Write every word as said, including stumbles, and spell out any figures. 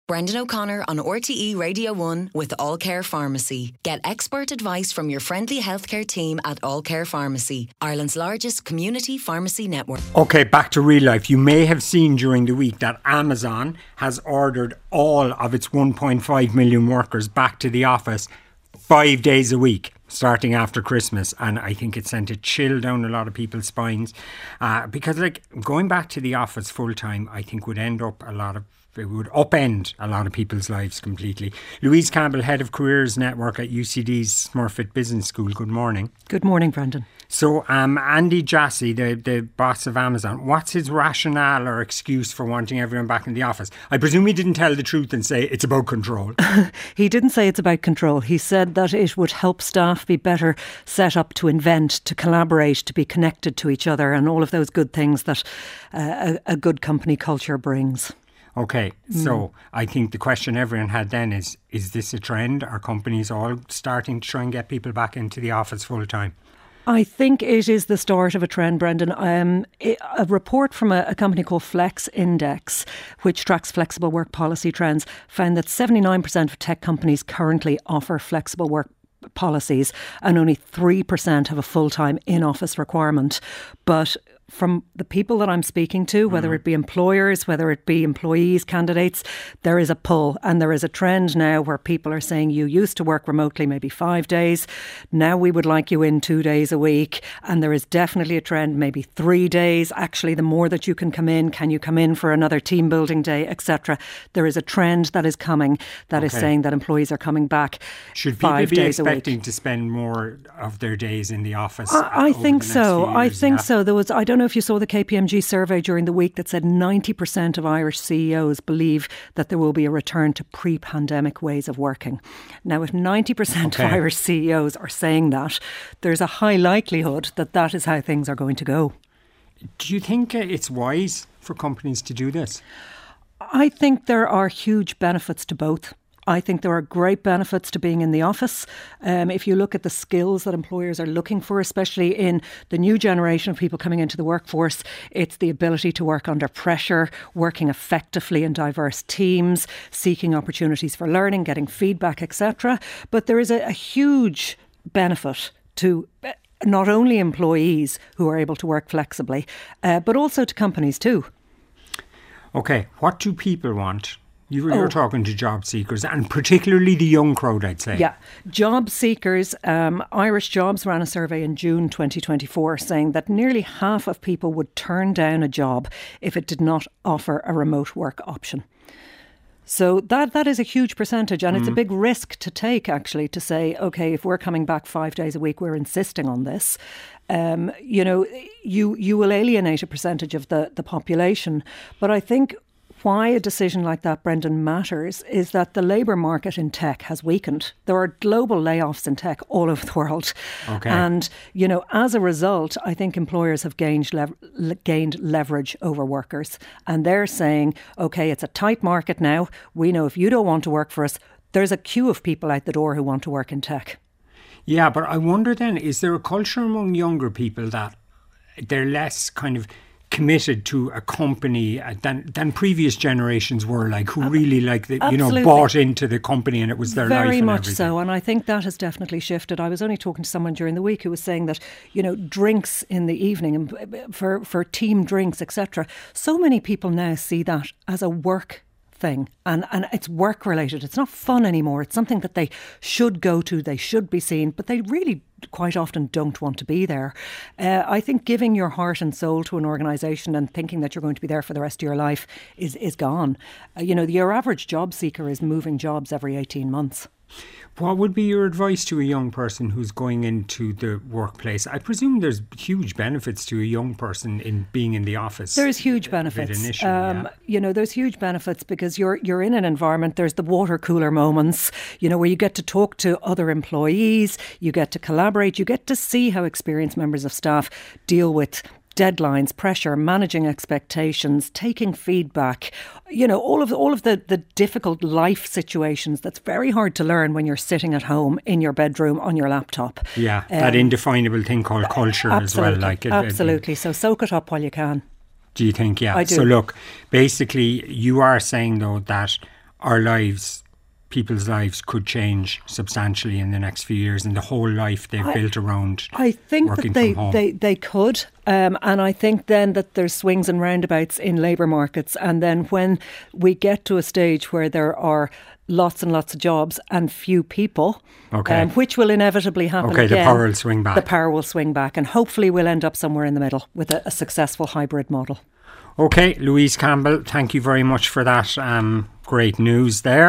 Brendan O'Connor on R T E Radio one with All Care Pharmacy. Get expert advice from your friendly healthcare team at All Care Pharmacy, Ireland's largest community pharmacy network. Okay, back to real life. You may have seen during the week that Amazon has ordered all of its one point five million workers back to the office five days a week, starting after Christmas. And I think it sent a chill down a lot of people's spines uh, because like going back to the office full time, I think would end up a lot of it would upend a lot of people's lives completely. Louise Campbell, Head of Careers Network at U C D's Smurfit Business School. Good morning. Good morning, Brendan. So um, Andy Jassy, the, the boss of Amazon, what's his rationale or excuse for wanting everyone back in the office? I presume he didn't tell the truth and say it's about control. He didn't say it's about control. He said that it would help staff be better set up to invent, to collaborate, to be connected to each other and all of those good things that uh, a, a good company culture brings. Okay, so I think the question everyone had then is, is this a trend? Are companies all starting to try and get people back into the office full time? I think it is the start of a trend, Brendan. Um, a report from a, a company called Flex Index, which tracks flexible work policy trends, found that seventy-nine percent of tech companies currently offer flexible work policies and only three percent have a full-time in-office requirement. But from the people that I'm speaking to, whether it be employers, whether it be employees, candidates, there is a pull and there is a trend now where people are saying you used to work remotely maybe five days. Now we would like you in two days a week. And there is definitely a trend, maybe three days. Actually, the more that you can come in, can you come in for another team building day, et cetera. There is a trend that is coming that okay. is saying that employees are coming back Should people five be days expecting a week. to spend more of their days in the office? I, I think so. Years, I think yeah. so. There was, I don't know if you saw the K P M G survey during the week that said ninety percent of Irish C E Os believe that there will be a return to pre-pandemic ways of working. Now, if ninety percent okay. of Irish C E Os are saying that, there's a high likelihood that that is how things are going to go. Do you think it's wise for companies to do this? I think there are huge benefits to both. I think there are great benefits to being in the office. Um, if you look at the skills that employers are looking for, especially in the new generation of people coming into the workforce, it's the ability to work under pressure, working effectively in diverse teams, seeking opportunities for learning, getting feedback, et cetera. But there is a, a huge benefit to not only employees who are able to work flexibly, uh, but also to companies too. Okay, what do people want? You were, oh. You're talking to job seekers and particularly the young crowd, I'd say. Yeah, job seekers. Um, Irish Jobs ran a survey in June twenty twenty-four saying that nearly half of people would turn down a job if it did not offer a remote work option. So that that is a huge percentage and mm. it's a big risk to take actually to say, OK, if we're coming back five days a week, we're insisting on this. Um, you know, you you will alienate a percentage of the, the population. But I think why a decision like that, Brendan, matters is that the labour market in tech has weakened. There are global layoffs in tech all over the world. Okay. And, you know, as a result, I think employers have gained, lev- gained leverage over workers. And they're saying, OK, it's a tight market now. We know if you don't want to work for us, there's a queue of people out the door who want to work in tech. Yeah, but I wonder then, is there a culture among younger people that they're less kind of committed to a company than than previous generations were, like who really like the, you know bought into the company and it was their Very life and Very much everything. so, and I think that has definitely shifted. I was only talking to someone during the week who was saying that, you know, drinks in the evening and for for team drinks, et cetera. So many people now see that as a work thing and, and it's work related. It's not fun anymore. It's something that they should go to, they should be seen, but they really quite often don't want to be there. Uh, I think giving your heart and soul to an organisation and thinking that you're going to be there for the rest of your life is, is gone. Uh, you know, your average job seeker is moving jobs every eighteen months. What would be your advice to a young person who's going into the workplace? I presume there's huge benefits to a young person in being in the office. There's huge benefits. Initially, um, yeah. You know, there's huge benefits because you're you're in an environment. There's the water cooler moments, you know, where you get to talk to other employees, you get to collaborate, you get to see how experienced members of staff deal with deadlines, pressure, managing expectations, taking feedback, you know, all of all of the, the difficult life situations that's very hard to learn when you're sitting at home in your bedroom on your laptop. Yeah, um, that indefinable thing called culture as well. Like it, Absolutely. It, so soak it up while you can. Do you think? Yeah. I do. So look, basically you are saying though that our lives, people's lives could change substantially in the next few years, and the whole life they've I, built around I think working that they, from home. they, they could. Um, and I think then that there's swings and roundabouts in labour markets. And then when we get to a stage where there are lots and lots of jobs and few people, okay. um, which will inevitably happen okay, again. the power will swing back. The power will swing back. And hopefully we'll end up somewhere in the middle with a, a successful hybrid model. Okay, Louise Campbell, thank you very much for that um, great news there.